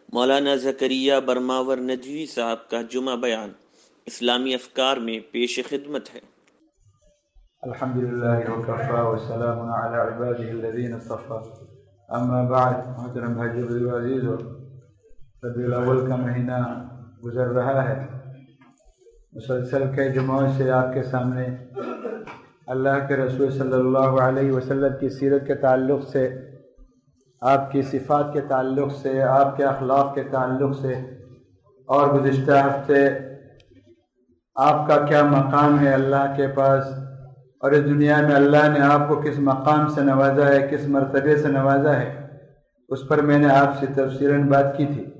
مولانا زکریا برماور ندوی صاحب کا جمعہ بیان اسلامی افکار میں پیش خدمت ہے۔ الحمدللہ وکفا وسلام علی عباده الذین اصطفی، اما بعد۔ محترم بھائی عزیز، ربیع الاول کا مہینہ گزر رہا ہے۔ مسلسل کئی جمعوں سے آپ کے سامنے اللہ کے رسول صلی اللہ علیہ وسلم کی سیرت کے تعلق سے، آپ کی صفات کے تعلق سے، آپ کے اخلاق کے تعلق سے، اور گزشتہ ہفتے آپ کا کیا مقام ہے اللہ کے پاس، اور اس دنیا میں اللہ نے آپ کو کس مقام سے نوازا ہے، کس مرتبے سے نوازا ہے، اس پر میں نے آپ سے تفصیلاً بات کی تھی۔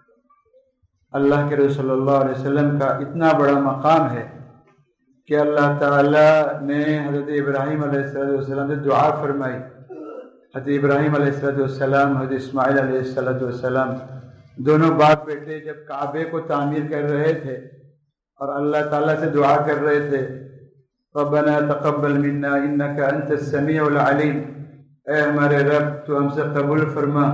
اللہ کے رسول صلی اللہ علیہ وسلم کا اتنا بڑا مقام ہے کہ اللہ تعالیٰ نے حضرت ابراہیم علیہ السلام سے دعا فرمائی۔ حضرت ابراہیم علیہ السلام، حضرت اسماعیل علیہ السلام، دونوں باپ بیٹے جب کعبے کو تعمیر کر رہے تھے اور اللہ تعالیٰ سے دعا کر رہے تھے، ربنا تقبل منا انک انت السمیع العلیم، اے ہمارے رب تو ہم سے قبول فرما،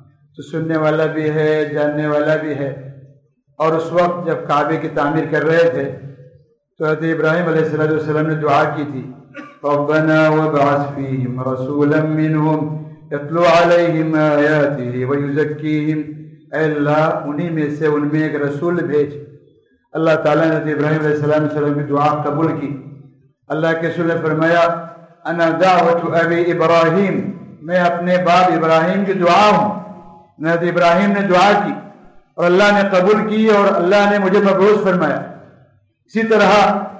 تو سننے والا بھی ہے، جاننے والا بھی ہے۔ اور اس وقت جب کعبے کی تعمیر کر رہے تھے تو حضرت ابراہیم علیہ السلام نے دعا کی تھی، ربنا وابعث فیہم رسولا منہم یتلو علیہم آیاتہ ویزکیہم، اے اللہ انہی میں سے ان میں ایک رسول بھیج۔ اللہ تعالیٰ نے حضرت ابراہیم علیہ السلام کی دعا قبول کی۔ اللہ کے رسول نے فرمایا، انا دعوت ابی ابراہیم، میں اپنے باپ ابراہیم کی دعا ہوں۔ حضرت ابراہیم نے دعا کی اور اللہ نے قبول کی اور اللہ نے مجھے مبعوث فرمایا۔ اسی طرح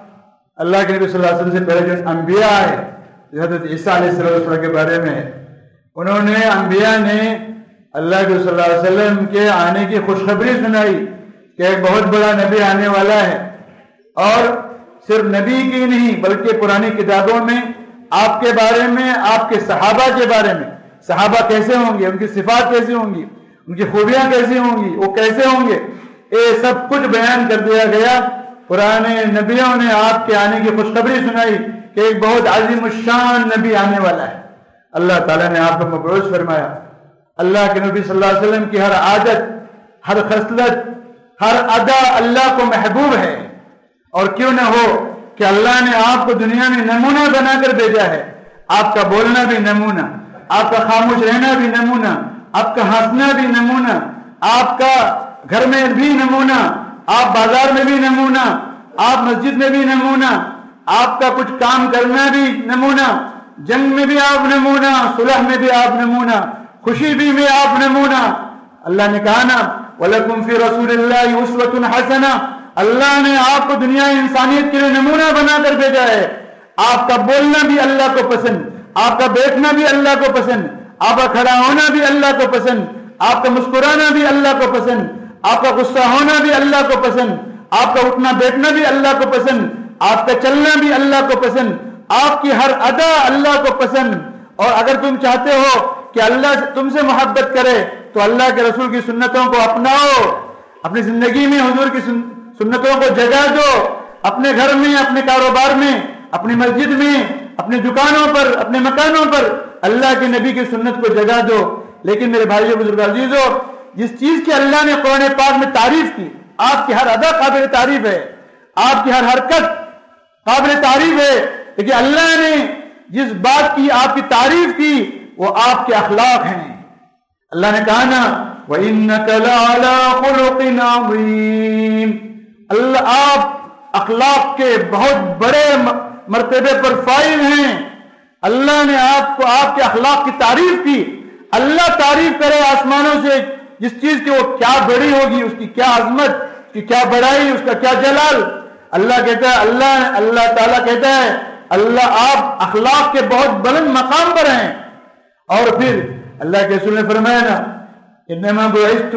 اللہ کے نبی صلی اللہ علیہ وسلم سے پہلے جو انبیاء آئے، حضرت عیسیٰ علیہ السلام کے بارے میں ہے، انہوں نے انبیاء نے اللہ کے صلی اللہ علیہ وسلم کے آنے کی خوشخبری سنائی کہ ایک بہت بڑا نبی آنے والا ہے، اور صرف نبی کی نہیں بلکہ پرانی کتابوں میں آپ کے بارے میں، آپ کے صحابہ کے بارے میں، صحابہ کیسے ہوں گے، ان کی صفات کیسی ہوں گی، ان کی خوبیاں کیسی ہوں گی، وہ کیسے ہوں گے، یہ سب کچھ بیان کر دیا گیا۔ پرانے نبیوں نے آپ کے آنے کی خوشخبری سنائی کہ ایک بہت عظیم الشان نبی آنے والا ہے۔ اللہ تعالیٰ نے آپ کو مبعوث فرمایا۔ اللہ کے نبی صلی اللہ علیہ وسلم کی ہر عادت، ہر خصلت، ہر ادا اللہ کو محبوب ہے، اور کیوں نہ ہو کہ اللہ نے آپ کو دنیا میں نمونہ بنا کر بھیجا ہے۔ آپ کا بولنا بھی نمونہ، آپ کا خاموش رہنا بھی نمونہ، آپ کا ہنسنا بھی نمونہ، آپ کا گھر میں بھی نمونہ، آپ بازار میں بھی نمونہ، آپ مسجد میں بھی نمونہ، آپ کا کچھ کام کرنا بھی نمونہ، جنگ میں بھی آپ نمونہ، صلح میں بھی آپ نمونہ، خوشی بھی میں آپ نمونہ۔ اللہ نے کہا نا، وَلَكُمْ فِي رَسُولِ اللَّهِ أُسْوَةٌ حَسَنَةٌ، اللہ نے آپ کو دنیا انسانیت کے لیے نمونہ بنا کر بھیجا ہے۔ آپ کا بولنا بھی اللہ کو پسند، آپ کا بیٹھنا بھی اللہ کو پسند، آپ کا کھڑا ہونا بھی اللہ کو پسند، آپ کا مسکرانا بھی اللہ کو پسند، آپ کا غصہ ہونا بھی اللہ کو پسند، آپ کا اٹھنا بیٹھنا بھی اللہ کو پسند، آپ کا چلنا بھی اللہ کو پسند، آپ کی ہر ادا اللہ کو پسند۔ اور اگر تم چاہتے ہو کہ اللہ تم سے محبت کرے تو اللہ کے رسول کی سنتوں کو اپناؤ، اپنی زندگی میں حضور کی سنتوں کو جگہ دو، اپنے گھر میں، اپنے کاروبار میں، اپنی مسجد میں، اپنی دکانوں پر، اپنے مکانوں پر اللہ کے نبی کی سنت کو جگہ دو۔ لیکن میرے بھائیو، بزرگ عزیزو، جس چیز کی اللہ نے قرآن پاک میں تعریف کی، آپ کی ہر ادا قابل تعریف ہے، آپ کی ہر حرکت قابل تعریف ہے، لیکن اللہ نے جس بات کی آپ کی تعریف کی وہ آپ کے اخلاق ہیں۔ اللہ نے کہا نا، وَإِنَّكَ لَعَلَىٰ خُلُقٍ عَظِيمٍ، اللہ آپ اخلاق کے بہت بڑے مرتبے پر فائز ہیں۔ اللہ نے آپ کو آپ کے اخلاق کی تعریف کی۔ اللہ تعریف کرے آسمانوں سے جس چیز کی وہ کیا بڑی ہوگی، اس کی کیا عظمت، اس کی کیا بڑائی، اس کا کیا جلال۔ اللہ کہتا ہے، اللہ تعالیٰ کہتا ہے، اللہ آپ اخلاق کے بہت بلند مقام پر ہیں۔ اور پھر اللہ کے رسول نے فرمایا نا، انما بعثت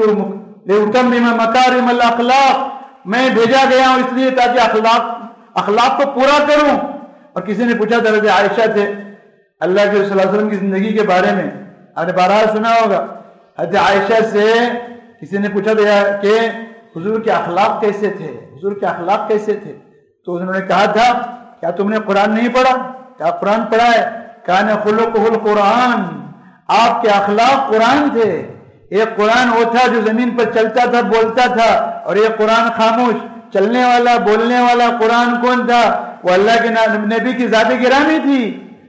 لأتمم مکارم الاخلاق، میں بھیجا گیا ہوں اس لیے تاکہ اخلاق کو پورا کروں۔ اور کسی نے پوچھا حضرت عائشہ سے اللہ کے رسول صلی اللہ علیہ وسلم کی زندگی کے بارے میں، آپ نے بارہا سنا ہوگا، حضرت عائشہ سے کسی نے پوچھا کہ حضور کے اخلاق کیسے تھے، حضور کے اخلاق کیسے تھے، تو انہوں نے کہا تھا، کیا تم نے قرآن نہیں پڑھا؟ کیا قرآن پڑھا ہے؟ کان خلقہ القرآن، آپ کے اخلاق قرآن تھے۔ ایک قرآن وہ تھا جو زمین پر چلتا تھا، بولتا تھا، اور ایک قرآن خاموش، چلنے والا بولنے والا قرآن کون تھا؟ وہ اللہ کے نبی کی ذات گرامی تھی۔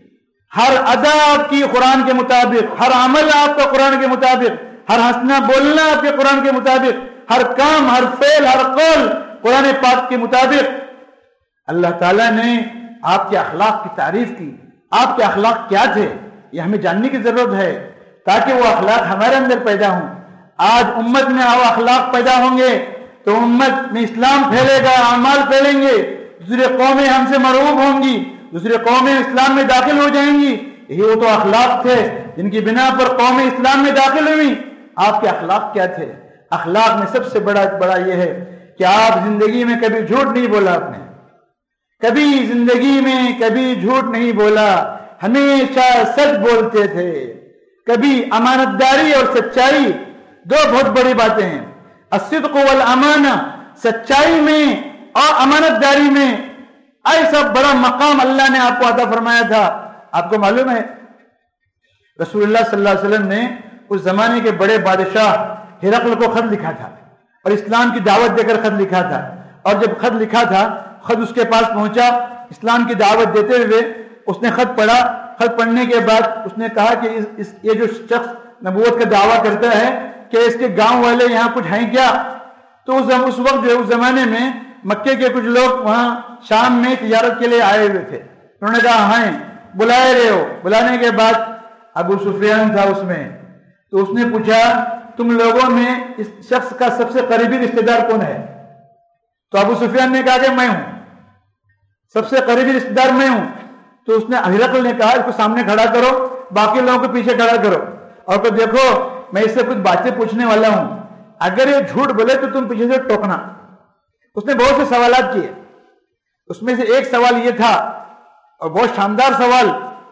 ہر ادا آپ کی قرآن کے مطابق، ہر عمل آپ کا قرآن کے مطابق، ہر ہنسنا بولنا آپ کے قرآن کے مطابق، ہر کام، ہر فعل، ہر قول قرآن پاک کے مطابق۔ اللہ تعالیٰ نے آپ کے اخلاق کی تعریف کی۔ آپ کے اخلاق کیا تھے یہ ہمیں جاننے کی ضرورت ہے تاکہ وہ اخلاق ہمارے اندر پیدا ہوں۔ آج امت میں وہ اخلاق پیدا ہوں گے تو امت میں اسلام پھیلے گا، اعمال پھیلیں گے، دوسری قومیں ہم سے مرعوب ہوں گی، دوسری قومیں اسلام میں داخل ہو جائیں گی۔ یہی وہ تو اخلاق تھے جن کی بنا پر قومیں اسلام میں داخل ہوئی۔ آپ کے اخلاق کیا تھے؟ اخلاق میں سب سے بڑا یہ ہے کہ آپ زندگی میں کبھی جھوٹ نہیں بولا، آپ نے کبھی زندگی میں کبھی جھوٹ نہیں بولا، ہمیشہ سچ بولتے تھے۔ کبھی امانت داری اور سچائی دو بہت بڑی باتیں ہیں۔ الصدق والامانہ، سچائی میں اور امانت داری میں ایسا بڑا مقام اللہ نے آپ کو عطا فرمایا تھا۔ آپ کو معلوم ہے رسول اللہ صلی اللہ علیہ وسلم نے اس زمانے کے بڑے بادشاہ ہرقل کو خط لکھا تھا اور اسلام کی دعوت دے کر خط لکھا تھا، اور جب خط لکھا تھا، خط اس کے پاس پہنچا اسلام کی دعوت دیتے ہوئے، اس نے خط پڑھا۔ خط پڑھنے کے بعد اس نے کہا کہ یہ جو شخص نبوت کا دعویٰ کرتا ہے کہ اس کے گاؤں والے یہاں کچھ ہیں کیا؟ تو اس وقت جو اس زمانے میں مکے کے کچھ لوگ وہاں شام میں تجارت کے لیے آئے ہوئے تھے۔ انہوں نے کہا ہیں، بلائے رہے ہو۔ بلانے کے بعد ابو سفیان تھا اس میں، تو اس نے پوچھا تم لوگوں میں اس شخص کا سب سے قریبی رشتہ دار کون ہے؟ تو ابو سفیان نے کہا کہ میں ہوں، سب سے قریبی رشتہ دار میں ہوں۔ تو اس نے ہرقل نے کہا اس کو سامنے کھڑا کرو، باقی لوگوں کو پیچھے کھڑا کرو، اور کہ دیکھو میں اس سے کچھ باتیں پوچھنے والا ہوں، اگر یہ جھوٹ بولے تو تم پیچھے سے ٹوکنا۔ اس نے بہت سے سوالات کیے، اس میں سے ایک سوال یہ تھا اور بہت شاندار سوال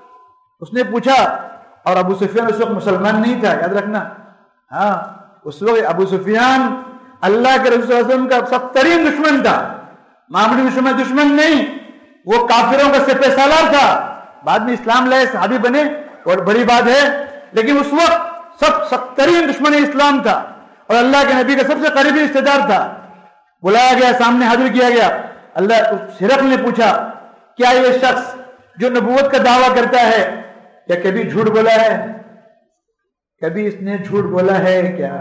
اس نے پوچھا، اور ابو سفیان اس وقت مسلمان نہیں تھا، یاد رکھنا۔ ہاں، اس وقت ابو سفیان اللہ کے رسول صلی اللہ علیہ وسلم کا سخت ترین دشمن تھا، معمولی دشمن نہیں، وہ کافروں کا سپہ سالار تھا۔ بعد میں اسلام لائے، صحابی بنے، اور بڑی بات ہے، لیکن اس وقت سخت ترین دشمن اسلام تھا اور اللہ کے نبی کا سب سے قریبی رشتہ دار تھا۔ بلایا گیا، سامنے حاضر کیا گیا۔ اللہ ہرقل نے پوچھا کیا یہ شخص جو نبوت کا دعویٰ کرتا ہے کیا کبھی جھوٹ بولا ہے؟ کبھی اس نے جھوٹ بولا ہے کیا؟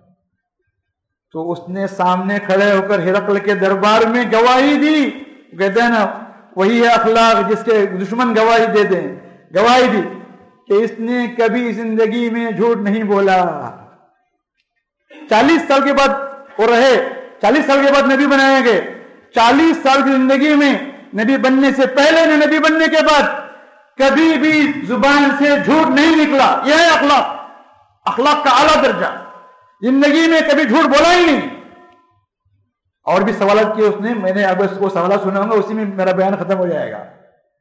تو اس نے سامنے کھڑے ہو کر ہرقل کے دربار میں گواہی دی۔ کہتے ہیں نا وہی ہے اخلاق جس کے دشمن گواہی دے دیں، گواہی دی کہ اس نے کبھی زندگی میں جھوٹ نہیں بولا۔ 40 سال کے بعد وہ رہے، 40 سال کے بعد نبی بنائے گئے، 40 سال کی زندگی میں نبی بننے سے پہلے نے نبی بننے کے بعد کبھی بھی زبان سے جھوٹ نہیں نکلا۔ یہ ہے اخلاق کا اعلیٰ درجہ۔ زندگی میں کبھی جھوٹ بولا ہی نہیں۔ اور بھی سوالات کیے اس نے، میں نے اب اس کو سوالات سنا ہوں گا، اسی میں میرا بیان ختم ہو جائے گا۔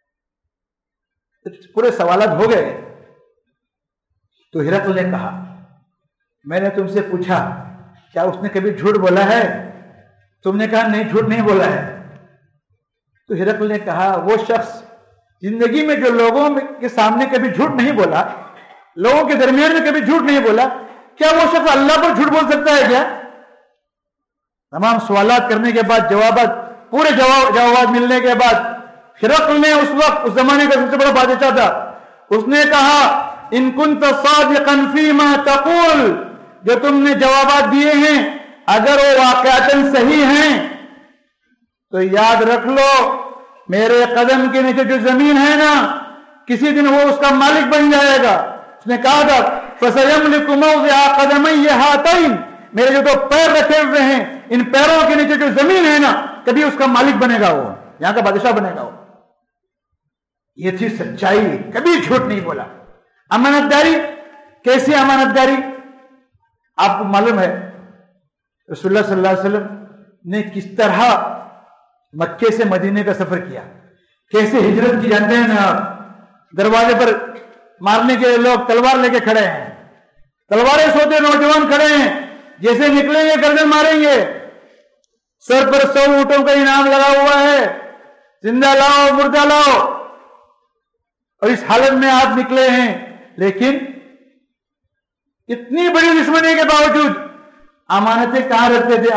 پورے سوالات ہو گئے تو ہرقل نے کہا میں نے تم سے پوچھا کیا اس نے کبھی جھوٹ بولا ہے؟ تم نے کہا نہیں، جھوٹ نہیں بولا ہے۔ تو ہرقل نے کہا وہ شخص زندگی میں جو لوگوں کے سامنے کبھی جھوٹ نہیں بولا، لوگوں کے درمیان میں کبھی جھوٹ نہیں بولا، کیا وہ شخص اللہ پر جھوٹ بول سکتا ہے کیا؟ تمام سوالات کرنے کے بعد، پورے جوابات ملنے کے بعد، ہرقل نے اس وقت اس زمانے کا سب سے بڑا بادشاہ تھا، اس نے کہا ان کنت صادقا فیما تقول، جو تم نے جوابات دیے ہیں اگر وہ واقعتاً صحیح ہیں تو یاد رکھ لو میرے قدم کے نیچے جو زمین ہے نا کسی دن وہ اس کا مالک بن جائے گا۔ اس نے کہا تھا فَسَيَمْلِكُ مَوْضِعَ قَدَمَيَّ هَاتَيْنِ، میرے جو دو پیر رکھے ہوئے ہیں ان پیروں کے نیچے جو زمین ہے نا کبھی اس کا مالک بنے گا، وہ یہاں کا بادشاہ بنے گا۔ وہ یہ تھی سچائی، کبھی جھوٹ نہیں بولا۔ امانت داری، کیسی امانت داری؟ آپ کو معلوم ہے رسول اللہ صلی اللہ علیہ وسلم نے کس طرح مکے سے مدینے کا سفر کیا، کیسے ہجرت کی، جانتے ہیں نا آپ؟ دروازے پر مارنے کے لوگ تلوار لے کے کھڑے ہیں، تلواریں سوتے نوجوان کھڑے ہیں، جیسے نکلیں گے گردن ماریں گے، سر پر 100 اونٹوں کا انعام لگا ہوا ہے، زندہ لاؤ مردہ لاؤ، اور اس حالت میں آپ نکلے ہیں۔ لیکن اتنی بڑی دشمنی کے باوجود امانتیں کہاں رکھتے تھے؟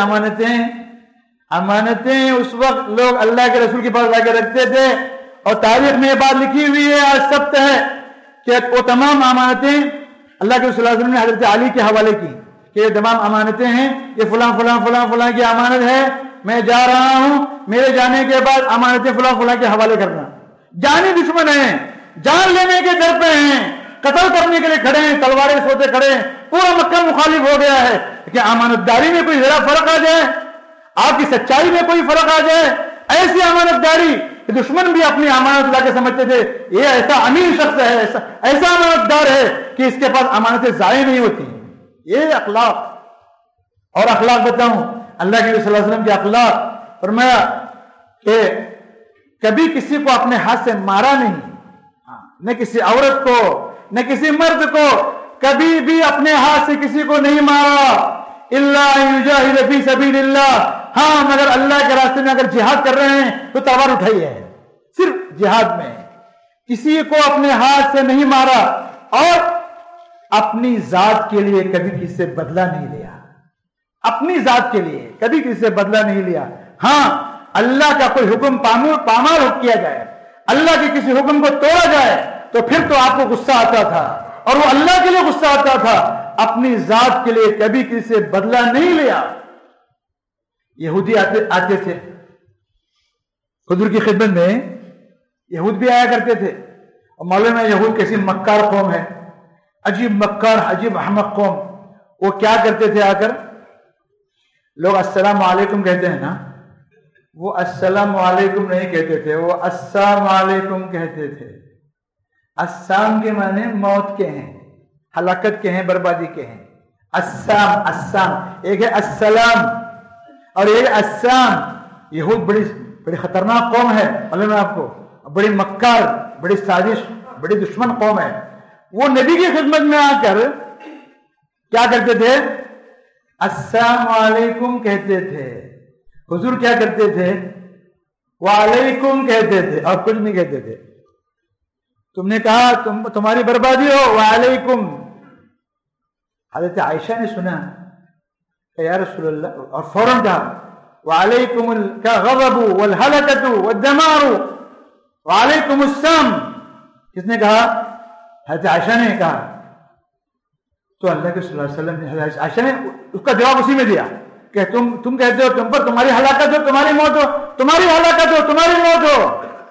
امانتیں اس وقت لوگ اللہ کے رسول کے پاس لا کے رکھتے تھے، اور تاریخ میں یہ بات لکھی ہوئی ہے، آج ثبت ہے کہ وہ تمام امانتیں اللہ کے رسول صلی اللہ علیہ وسلم نے حضرت علی کے حوالے کی کہ یہ تمام امانتیں ہیں، یہ فلاں فلاں فلاں فلاں کی امانت ہے، میں جا رہا ہوں، میرے جانے کے بعد امانتیں فلاں فلاں کے حوالے کرنا۔ جانی دشمن ہیں، جان لینے کے در پہ ہیں، قتل کرنے کے لیے کھڑے ہیں، تلواریں سوتے کھڑے ہیں، پورا مکہ مخالف ہو گیا ہے کہ امانت داری میں کوئی ذرا فرق آ جائے، آپ کی سچائی میں کوئی فرق آ جائے، ایسی امانت داری کہ دشمن بھی اپنی امانت لا کے سمجھتے تھے یہ ایسا امین شخص ہے، ایسا امانت دار ہے کہ اس کے پاس امانتیں ضائع نہیں ہوتی۔ یہ اخلاق، اور اخلاق بتاؤں اللہ کے صلی اللہ علیہ وسلم کے اخلاق، فرمایا کہ کبھی کسی کو اپنے ہاتھ سے مارا نہیں، نہ کسی عورت کو نہ کسی مرد کو کبھی بھی اپنے ہاتھ سے کسی کو نہیں مارا، الا یجاہد فی سبیل اللہ، ہاں مگر اللہ کے راستے میں اگر جہاد کر رہے ہیں تو تلوار اٹھائی ہے، صرف جہاد میں کسی کو اپنے ہاتھ سے نہیں مارا، اور اپنی ذات کے لیے کبھی کسی سے بدلہ نہیں لیا، اپنی ذات کے لیے کبھی کسی سے بدلہ نہیں لیا۔ ہاں اللہ کا کوئی حکم پامال کیا جائے، اللہ کے کسی حکم کو توڑا جائے تو پھر تو آپ کو غصہ آتا تھا، اور وہ اللہ کے لیے غصہ آتا تھا، اپنی ذات کے لیے کبھی کسی سے بدلہ نہیں لیا۔ یہودی آتے تھے حضور کی خدمت میں، یہود بھی آیا کرتے تھے، اور معلوم ہے یہود کیسی مکار قوم ہے، عجیب مکار عجیب احمق قوم۔ وہ کیا کرتے تھے؟ آ کر لوگ السلام علیکم کہتے ہیں نا، وہ السلام علیکم نہیں کہتے تھے، وہ السلام علیکم کہتے تھے۔ السلام کے معنی موت کے ہیں، ہلاکت کے ہیں، بربادی کے ہیں۔ السلام ایک ہے السلام اور ایک السلام۔ یہود بڑی خطرناک قوم ہے، معلوم ہے آپ کو، بڑی مکار، بڑی سازش، بڑی دشمن قوم ہے۔ وہ نبی کی خدمت میں آ کر کیا کرتے تھے؟ السلام علیکم کہتے تھے۔ حضور کیا کرتے تھے؟ وعلیکم کہتے تھے، اور کچھ نہیں کہتے تھے۔ تم نے کہا تمہاری بربادی ہو، وعلیکم۔ حضرت عائشہ نے سنا کہ یا رسول اللہ، اور فوراً کہا وعلیکم الغضب والہلکۃ والدمار وعلیکم السام۔ کس نے کہا؟ حضرت عائشہ نے کہا۔ تو اللہ کے صلی اللہ علیہ وسلم نے، حضرت عائشہ نے اس کا جواب اسی میں دیا کہ تم کہتے ہو تم پر تمہاری ہلاکت ہو، تمہاری موت ہو، تمہاری ہلاکت ہو، تمہاری موت ہو۔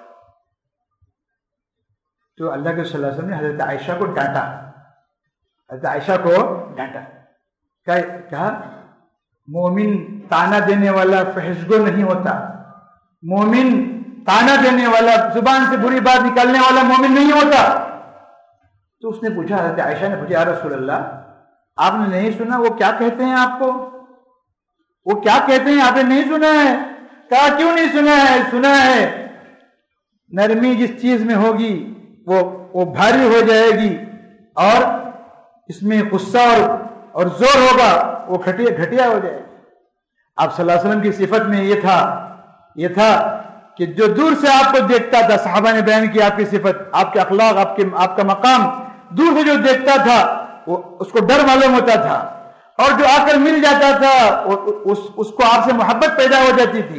تو اللہ کے صلی اللہ علیہ وسلم نے حضرت عائشہ کو ڈانٹا، حضرت عائشہ کو ڈانٹا، کہا مومن تانا دینے والا فحشگو نہیں ہوتا، مومن تانا دینے والا، زبان سے بری بات نکالنے والا مومن نہیں ہوتا۔ تو اس نے پوچھا، حضرت عائشہ نے پوچھا، یا رسول اللہ آپ نے نہیں سنا وہ کیا کہتے ہیں آپ کو؟ وہ کیا کہتے ہیں آپ نے نہیں سنا ہے؟ کہا کیوں نہیں سنا ہے؟ سنا ہے، نرمی جس چیز میں ہوگی وہ بھاری ہو جائے گی، اور اس میں غصہ اور زور ہوگا وہ گھٹیا ہو جائے گی۔ آپ صلی اللہ علیہ وسلم کی صفت میں یہ تھا کہ جو دور سے آپ کو دیکھتا تھا، صحابہ نے بیان کی آپ کی صفت، آپ کے اخلاق، آپ کا مقام، دور سے جو دیکھتا تھا وہ اس کو ڈر معلوم ہوتا تھا، اور جو آ کر مل جاتا تھا اس کو آپ سے محبت پیدا ہو جاتی تھی۔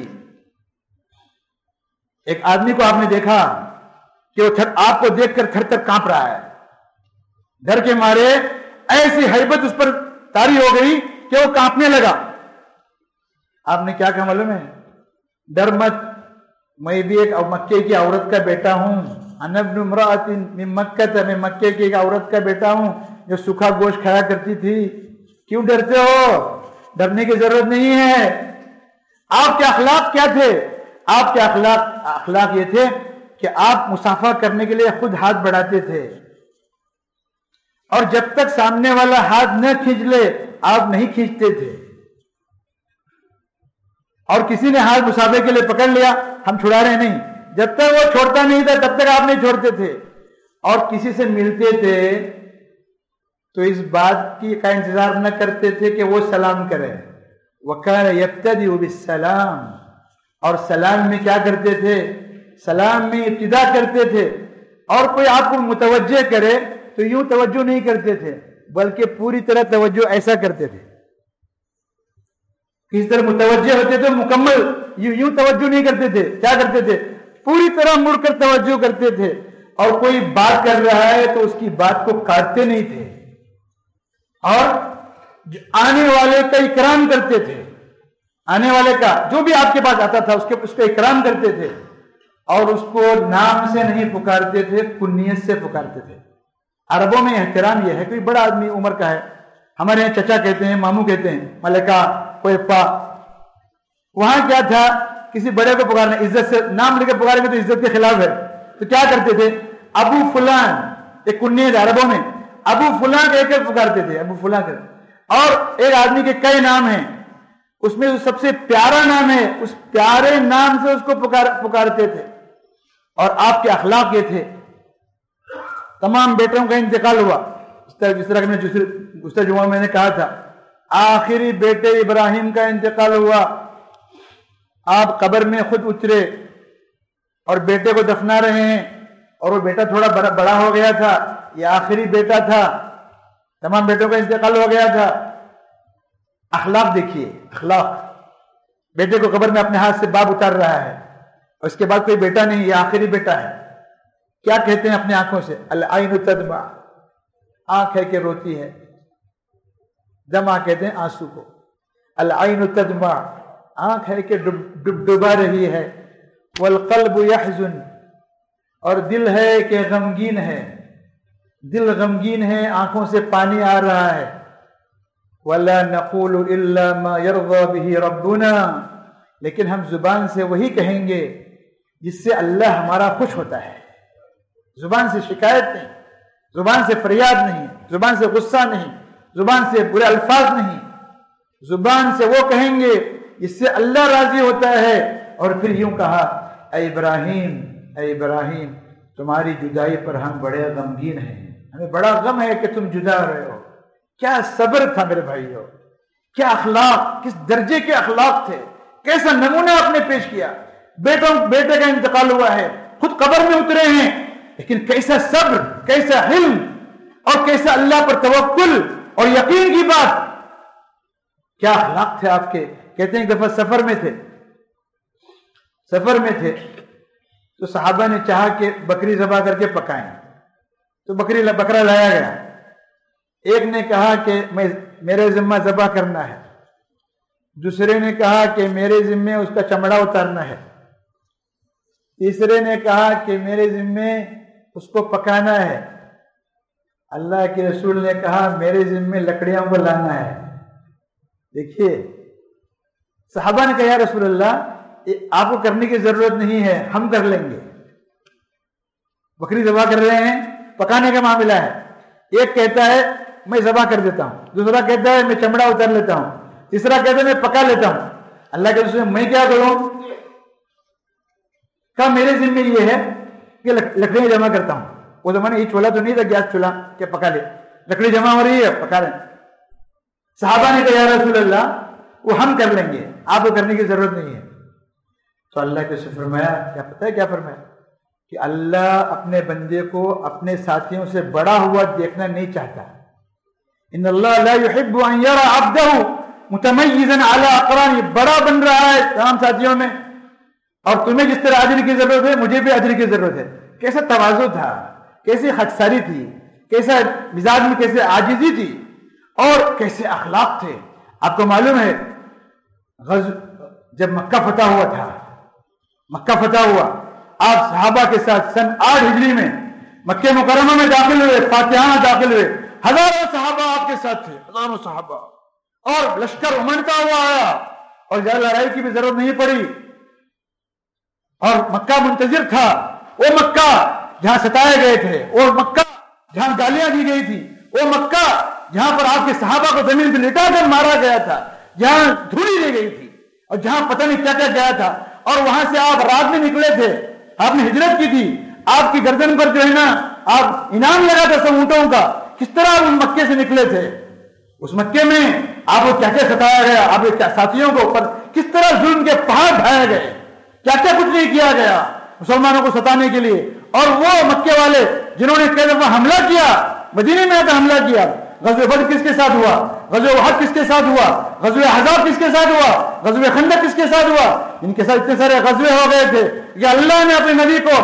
ایک آدمی کو آپ نے دیکھا کہ وہ آپ کو دیکھ کر تھر تھر کانپ رہا ہے، ڈر کے مارے ایسی ہیبت اس پر طاری ہو گئی کہ وہ کانپنے لگا۔ آپ نے کیا کہا معلوم ہے؟ ڈر مت، میں بھی ایک مکے کی عورت کا بیٹا ہوں، انا ابن امرأۃ من مکہ، میں مکے کی ایک عورت کا بیٹا ہوں جو سوکھا گوشت کھایا کرتی تھی۔ کیوں ڈرتے ہو؟ ڈرنے کی ضرورت نہیں ہے۔ آپ کے اخلاق کیا تھے؟ آپ کے اخلاق یہ تھے کہ آپ مصافحہ کرنے کے لیے خود ہاتھ بڑھاتے تھے، اور جب تک سامنے والا ہاتھ نہ کھینچ لے آپ نہیں کھینچتے تھے، اور کسی نے ہاتھ مصافحے کے لیے پکڑ لیا ہم چھڑا رہے نہیں، جب تک وہ چھوڑتا نہیں تھا تب تک آپ نہیں چھوڑتے تھے، اور کسی سے ملتے تھے تو اس بات کا انتظار نہ کرتے تھے کہ وہ سلام کرے، وَكَانَ يَبْتَدِئُ بِالسَّلَامِ، اور سلام میں کیا کرتے تھے؟ سلام میں ابتدا کرتے تھے، اور کوئی آپ کو متوجہ کرے تو یوں توجہ نہیں کرتے تھے، بلکہ پوری طرح توجہ ایسا کرتے تھے، کس طرح متوجہ ہوتے تھے، مکمل یوں توجہ نہیں کرتے تھے، کیا کرتے تھے؟ پوری طرح مڑ کر توجہ کرتے تھے، اور کوئی بات کر رہا ہے تو اس کی بات کو کاٹتے نہیں تھے، اور آنے والے کا اکرام کرتے تھے، آنے والے کا جو بھی آپ کے پاس آتا تھا اس کا اکرام کرتے تھے، اور اس کو نام سے نہیں پکارتے تھے، کنیت سے پکارتے تھے۔ عربوں میں احترام یہ ہے، کوئی بڑا آدمی عمر کا ہے، ہمارے یہاں چچا کہتے ہیں، ماموں کہتے ہیں، ملکہ، کوئی پا، وہاں کیا تھا، کسی بڑے کو پکارنا عزت سے، نام لے کے پکاریں گے تو عزت کے خلاف ہے، تو کیا کرتے تھے؟ ابو فلان، ایک کنیت عربوں میں ابو فلان کہہ کر پکارتے تھے، ابو فلان کہتے، اور ایک آدمی کے کئی نام ہیں، اس میں جو سب سے پیارا نام ہے اس پیارے نام سے اس کو پکارتے تھے۔ اور آپ کے اخلاق یہ تھے، تمام بیٹوں کا انتقال ہوا، جس طرح میں گزشتہ جمعہ میں نے کہا تھا، آخری بیٹے ابراہیم کا انتقال ہوا، آپ قبر میں خود اترے اور بیٹے کو دفنا رہے ہیں، اور وہ بیٹا تھوڑا بڑا ہو گیا تھا، یہ آخری بیٹا تھا، تمام بیٹوں کا انتقال ہو گیا تھا۔ اخلاق دیکھیے، اخلاق، بیٹے کو قبر میں اپنے ہاتھ سے باپ اتار رہا ہے، اور اس کے بعد کوئی بیٹا نہیں، یہ آخری بیٹا ہے۔ کیا کہتے ہیں اپنے آنکھوں سے؟ العین تدمع، آنکھ ہے کہ روتی ہے، دمع کہتے ہیں آنسو کو، العین تدمع، آنکھ ہے کہ ڈبا رہی ہے، والقلب یحزن، اور دل ہے کہ غمگین ہے، دل غمگین ہے، آنکھوں سے پانی آ رہا ہے۔ وَلَا نَقُولُ إِلَّا مَا يَرْضَى بِهِ رَبُّنَا، لیکن ہم زبان سے وہی کہیں گے جس سے اللہ ہمارا خوش ہوتا ہے۔ زبان سے شکایت نہیں، زبان سے فریاد نہیں، زبان سے غصہ نہیں، زبان سے برے الفاظ نہیں، زبان سے وہ کہیں گے جس سے اللہ راضی ہوتا ہے۔ اور پھر یوں کہا، اے ابراہیم، اے ابراہیم، تمہاری جدائی پر ہم بڑے غمگین ہیں، ہمیں بڑا غم ہے کہ تم جدا رہے ہو۔ کیا صبر تھا میرے بھائیو، کیا اخلاق، کس درجے کے اخلاق تھے، کیسا نمونہ آپ نے پیش کیا۔ بیٹے کا انتقال ہوا ہے، خود قبر میں اترے ہیں، لیکن کیسا صبر، کیسا حلم، اور کیسا اللہ پر توکل اور یقین کی بات، کیا اخلاق تھے آپ کے۔ کہتے ہیں ایک دفعہ سفر میں تھے تو صحابہ نے چاہا کہ بکری ذبح کر کے پکائیں، تو بکرا لایا گیا۔ ایک نے کہا کہ میرے ذمہ ذبح کرنا ہے، دوسرے نے کہا کہ میرے ذمے اس کا چمڑا اتارنا ہے، تیسرے نے کہا کہ میرے ذمے اس کو پکانا ہے، اللہ کے رسول نے کہا میرے ذمے لکڑیوں کو لانا ہے۔ دیکھیے صحابہ نے کہا یا رسول اللہ آپ کو کرنے کی ضرورت نہیں ہے، ہم کر لیں گے، بکری ذبح کر رہے ہیں، پکانے کا معاملہ ہے۔ ایک کہتا ہے میں ذبح کر دیتا ہوں، دوسرا کہتا ہے میں چمڑا اتار لیتا ہوں، تیسرا کہتا ہے میں پکا لیتا ہوں۔ اللہ کے رسول میں کیا کروں؟ کہا میرے ذمہ یہ ہے کہ لکڑیاں جمع کرتا ہوں۔ وہ زمانے یہ چولہا تو نہیں تھا گیس چولہا کہ پکا لے، لکڑی جمع ہو رہی ہے پکا لیں۔ صحابہ نے کہا یا رسول اللہ وہ ہم کر لیں گے، آپ کو کرنے کی ضرورت نہیں ہے۔ تو اللہ کے رسول فرمایا، کیا پتہ ہے کیا فرمایا؟ کہ اللہ اپنے بندے کو اپنے ساتھیوں سے بڑا ہوا دیکھنا نہیں چاہتا۔ ان اللہ لا يحب ان يرى عبده متميزا على اقرانه، بڑا بن رہا ہے تمام ساتھیوں میں، اور تمہیں جس طرح اجر کی ضرورت ہے مجھے بھی اجر کی ضرورت ہے۔ کیسا تواضع تھا، کیسی خاکساری تھی، کیسا مزاج میں کیسے عاجزی تھی، اور کیسے اخلاق تھے۔ آپ کو معلوم ہے جب مکہ فتح ہوا تھا، مکہ فتح ہوا، آپ صحابہ کے ساتھ سن 8 ہجری میں مکہ مکرمہ میں داخل ہوئے، فاتحانہ داخل ہوئے، ہزاروں صحابہ آپ کے ساتھ تھے، ہزاروں صحابہ، اور لشکر امنتا ہوا آیا، اور زیادہ لڑائی کی بھی ضرورت نہیں پڑی، اور مکہ منتظر تھا، وہ مکہ جہاں ستائے گئے تھے، وہ مکہ جہاں گالیاں دی گئی تھی، وہ مکہ جہاں پر آپ کے صحابہ کو زمین پہ لٹا کر مارا گیا تھا، جہاں دھولی دی گئی تھی، اور جہاں پتہ نہیں کیا کیا گیا تھا، اور وہاں سے آپ رات میں نکلے تھے، آپ نے ہجرت کی تھی، آپ کی گردن پر جو ہے نا آپ انعام لگا تھا سب اونٹوں کا، کس طرح آپ ان مکے سے نکلے تھے، اس مکے میں آپ کو کیا کیا ستایا گیا، آپ کے ساتھیوں کو اوپر کس طرح ظلم کے پہاڑ ڈھائے گئے، کیا کیا کچھ نہیں کیا گیا مسلمانوں کو ستانے کے لیے۔ اور وہ مکے والے جنہوں نے کئی دفعہ حملہ کیا، مدینے میں آ کر حملہ کیا، غزوہ بدر کس کے ساتھ ہوا؟ غزوہ احد کس کے ساتھ ہوا؟ غزوہ احزاب کس کے ساتھ ہوا؟ غزوہ خندق کس کے ساتھ ہوا؟ ان کے ساتھ اتنے سارے غزوے ہو گئے تھے کہ اللہ نے اپنے نبی کو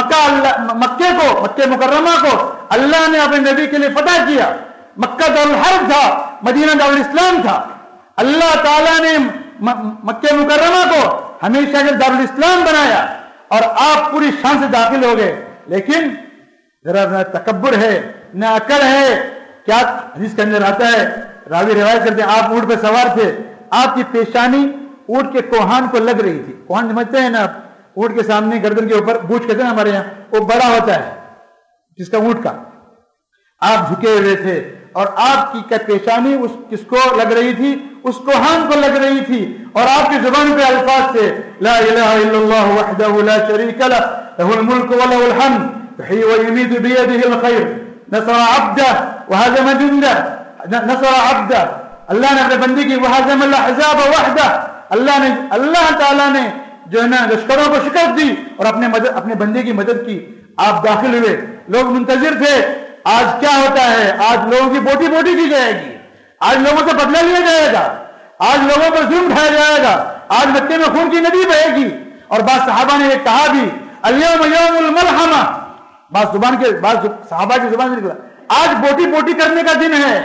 مکہ مکرمہ کو اللہ نے اپنے نبی کے لیے فتح کیا. مکہ دارالحرب تھا، مدینہ دارالاسلام تھا. اللہ تعالیٰ نے مکہ مکرمہ کو ہمیشہ کے دارالاسلام بنایا اور آپ پوری شان سے داخل ہو گئے. لیکن ذرا نہ تکبر ہے نہ عقل ہے. کیا حدیث کے اندر آتا ہے، راوی روایت کرتے ہیں آپ اونٹ پہ سوار تھے، آپ کی پیشانی اونٹ کے کوہان کو لگ رہی تھی. کوہان سمجھتے ہیں نا آپ؟ اونٹ کے سامنے گردن کے اوپر بوجھ کہتے ہیں ہمارے یہاں، وہ بڑا ہوتا ہے جس کا اونٹ کا. آپ جھکے ہوئے تھے اور آپ کی پیشانی اس کس کو لگ رہی تھی؟ اس کوہان کو لگ رہی تھی. اور آپ کی زبان پہ الفاظ تھے لا الہ الا اللہ وحدہ لا شریک لہ لہ الملک ولہ الحمد یحیی ویمیت بیدہ الخیر نصر عبدہ وہزم جندہ. نصر عبدہ، اللہ نے اپنے بندے کی وہزم الاحزاب وحدہ، اللہ تعالیٰ نے جو ہے نا لشکروں کو شکست دی اور اپنے بندے کی مدد کی. آپ داخل ہوئے، لوگ منتظر تھے آج کیا ہوتا ہے. آج لوگوں کی بوٹی بوٹی کی جائے گی، آج لوگوں سے بدلہ لیا جائے گا، آج لوگوں پر ظلم اٹھایا جائے گا، آج مکے میں خون کی ندی بہے گی. اور بعض صحابہ نے یہ کہا بھی الیوم یوم الملحمہ، بعض صحابہ کی زبان سے نکلا آج بوٹی بوٹی کرنے کا دن ہے،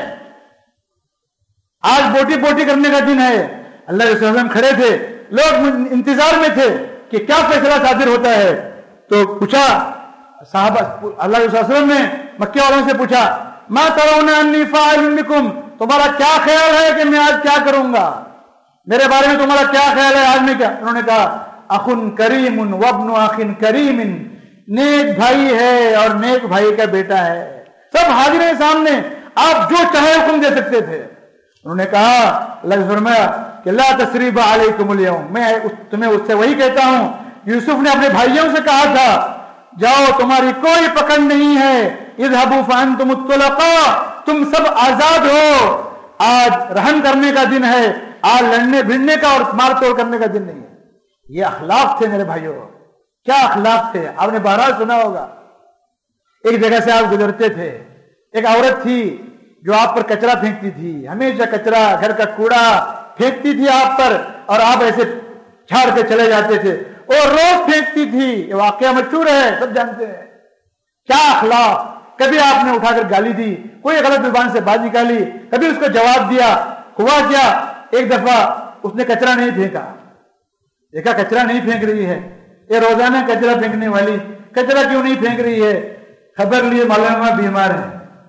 آج بوٹی بوٹی کرنے کا دن ہے. اللہ کے رسول کھڑے تھے، لوگ انتظار میں تھے کہ کیا فیصلہ صادر ہوتا ہے. تو پوچھا صحابہ، اللہ کے رسول نے مکے والوں سے پوچھا ما ترون انی فاعل بکم، تمہارا کیا خیال ہے کہ میں آج کیا کروں گا، میرے بارے میں تمہارا کیا خیال ہے آج میں کیا؟ انہوں نے کہا اخن کریم وابن اخ کریم، نیک بھائی ہے اور نیک بھائی کا بیٹا ہے. سب حاضر ہیں سامنے، آپ جو چاہے حکم دے سکتے تھے. انہوں نے کہا، اللہ نے فرمایا کہ لا تثریب علیکم اليوم، میں تمہیں اس سے وہی کہتا ہوں یوسف نے اپنے بھائیوں سے کہا تھا جاؤ تمہاری کوئی پکڑ نہیں ہے، اذهبوا فانتم الطلقاء، تم سب آزاد ہو. آج رحم کرنے کا دن ہے، آج لڑنے بھڑنے کا اور مار توڑ کرنے کا دن نہیں ہے. یہ اخلاق تھے میرے بھائیوں، کیا اخلاق تھے. آپ نے بہرحال سنا ہوگا، ایک جگہ سے آپ گزرتے تھے، ایک عورت تھی جو آپ پر کچرا پھینکتی تھی، ہمیشہ کچرا گھر کا کوڑا پھینکتی تھی آپ پر اور آپ ایسے چھاڑ کے چلے جاتے تھے. اور روز پھینکتی تھی، یہ واقعہ مشہور ہے، سب جانتے ہیں. کیا اخلاق. کبھی آپ نے اٹھا کر گالی دی، کوئی غلط زبان سے بات نکالی، کبھی اس کو جواب دیا. ہوا کیا، ایک دفعہ اس نے کچرا نہیں پھینکا، دیکھا کچرا نہیں پھینک رہی ہے، یہ روزانہ کچرا پھینکنے والی کچرا کیوں نہیں پھینک رہی ہے؟ خبر لیے معلوم ہوا بیمار ہے.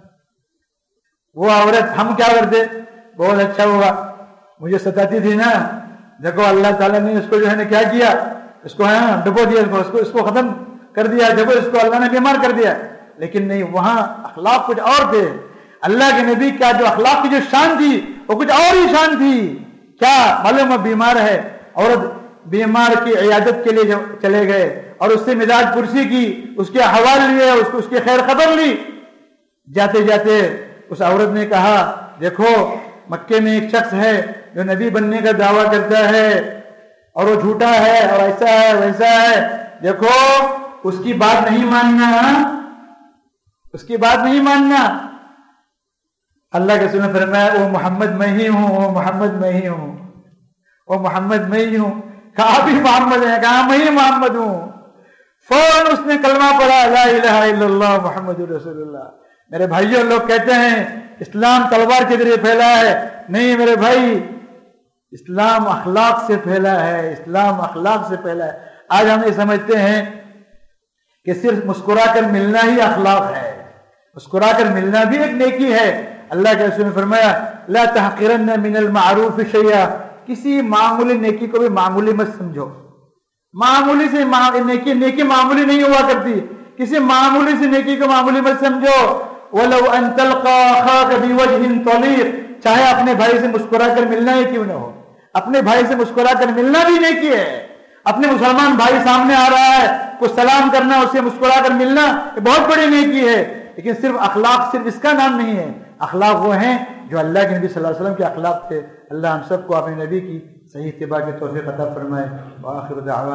وہ عورت ہم کیا کرتے، بہت اچھا ہوا، مجھے ستاتی تھی نا، دیکھو اللہ تعالیٰ نے اس کو جو ہے نا کیا کیا، اس کو ڈبو دیا، اس کو ختم کر دیا، دیکھو اس کو اللہ نے بیمار کر دیا. لیکن نہیں، وہاں اخلاق کچھ اور تھے. اللہ کے نبی کا جو اخلاق کی جو شان تھی وہ کچھ اور ہی شان تھی. کیا معلوم بیمار ہے، عورت بیمار کی عیادت کے لیے چلے گئے اور اس سے مزاج پرسی کی، اس کے احوال لیے، اس کی خیر خبر لی. جاتے جاتے اس عورت نے کہا دیکھو مکے میں ایک شخص ہے جو نبی بننے کا دعویٰ کرتا ہے اور وہ جھوٹا ہے اور ایسا ہے ویسا ہے، دیکھو اس کی بات نہیں ماننا، اس کی بات نہیں ماننا. اللہ کے رسول نے فرمایا وہ محمد میں ہی ہوں، وہ محمد میں ہی ہوں، وہ محمد میں ہی ہوں. کہا بھی محمد ہے، کہا میں ہی محمد ہوں. فوراً اس نے کلمہ پڑھا لا الہ الا اللہ محمد رسول اللہ. میرے بھائیوں، لوگ کہتے ہیں اسلام تلوار کے ذریعے پھیلا ہے، نہیں میرے بھائی، اسلام اخلاق سے پھیلا ہے، اسلام اخلاق سے پھیلا ہے. آج ہم یہ سمجھتے ہیں کہ صرف مسکرا کر ملنا ہی اخلاق ہے، مسکرا کر ملنا بھی ایک نیکی ہے. اللہ کے رسول نے فرمایا لا تحقرن من المعروف شیئا، کسی معمولی نیکی کو بھی معمولی مت سمجھو. معمولی سے نیکی معمولی نہیں ہوا کرتی، کسی معمولی سے نیکی کو معمولی مت سمجھو. وَلَوْ أَن تَلْقَى أَخَاكَ بِوَجْهٍ طَلِيقٍ، چاہے اپنے بھائی سے مسکرا کر ملنا ہی کیوں نہ ہو، اپنے بھائی سے مسکرا کر ملنا بھی نیکی ہے. اپنے مسلمان بھائی سامنے آ رہا ہے، کچھ سلام کرنا، اسے مسکرا کر ملنا، یہ بہت بڑی نیکی ہے. لیکن صرف اخلاق صرف اس کا نام نہیں ہے. اخلاق وہ ہیں جو اللہ کے نبی صلی اللہ علیہ وسلم کے اخلاق تھے. اللہ ہم سب کو اپنے نبی کی صحیح اتباع کی توفیق عطا فرمائے. وآخر دعوانا